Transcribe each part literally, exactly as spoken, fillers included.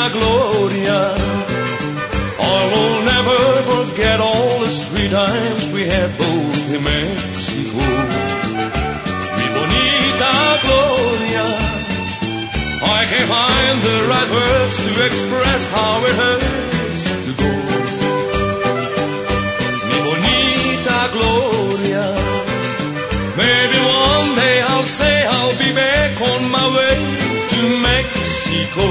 Gloria. I will never forget all the sweet times we had both in Mexico. Mi bonita Gloria. I can't find the right words to express how it hurts to go. Mi bonita Gloria. Maybe one day I'll say I'll be back on my way to Mexico.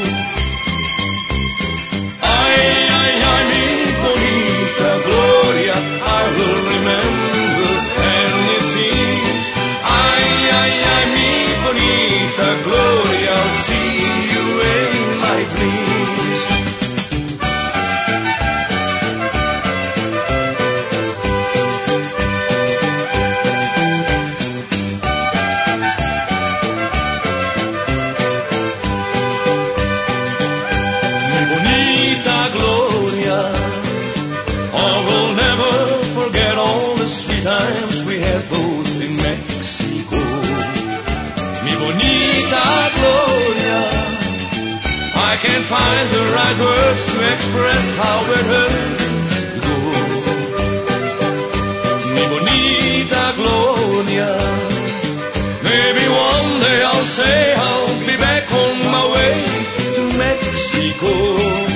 Ay, ay, ay, mi bonita Gloria, I will remember, and it seems. Ay, ay, ay, mi bonita Gloria, I'll see you in my dreams. Mi bonita Gloria, I will never forget all the sweet times we had both in Mexico. Mi bonita Gloria, I can't find the right words to express how it hurts to go. Mi bonita Gloria, maybe one day I'll say I'll be back on my way to Mexico.